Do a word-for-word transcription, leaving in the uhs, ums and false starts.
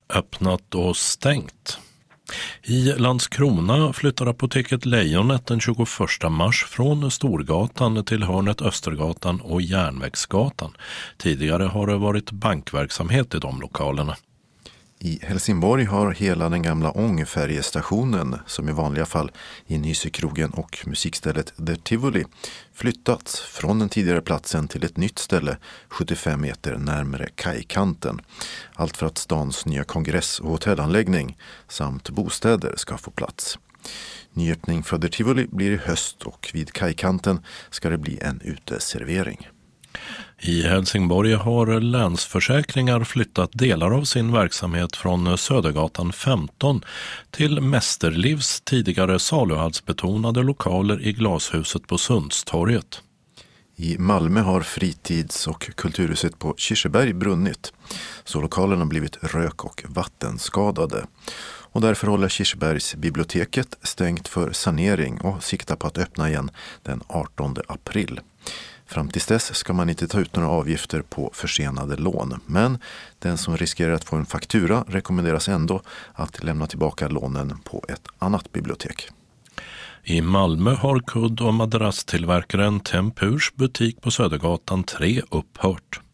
öppnat och stängt. I Landskrona flyttar apoteket Lejonet den tjugoförsta mars från Storgatan till hörnet Östergatan och Järnvägsgatan. Tidigare har det varit bankverksamhet i de lokalerna. I Helsingborg har hela den gamla ångfärjestationen, som i vanliga fall i Nysökrogen och musikstället The Tivoli, flyttats från den tidigare platsen till ett nytt ställe sjuttiofem meter närmare kajkanten. Allt för att stans nya kongress- och hotellanläggning samt bostäder ska få plats. Nyöppning för The Tivoli blir i höst och vid kajkanten ska det bli en uteservering. I Helsingborg har Länsförsäkringar flyttat delar av sin verksamhet från Södergatan femton till Mästerlivs tidigare saluhalsbetonade lokaler i glashuset på Sundstorget. I Malmö har fritids- och kulturhuset på Kirseberg brunnit, så lokalerna blivit rök- och vattenskadade. Och därför håller Kirsebergs biblioteket stängt för sanering och siktar på att öppna igen den artonde april. Fram till dess ska man inte ta ut några avgifter på försenade lån, men den som riskerar att få en faktura rekommenderas ändå att lämna tillbaka lånen på ett annat bibliotek. I Malmö har kudd- och madrasstillverkaren Tempurs butik på Södergatan tre upphört.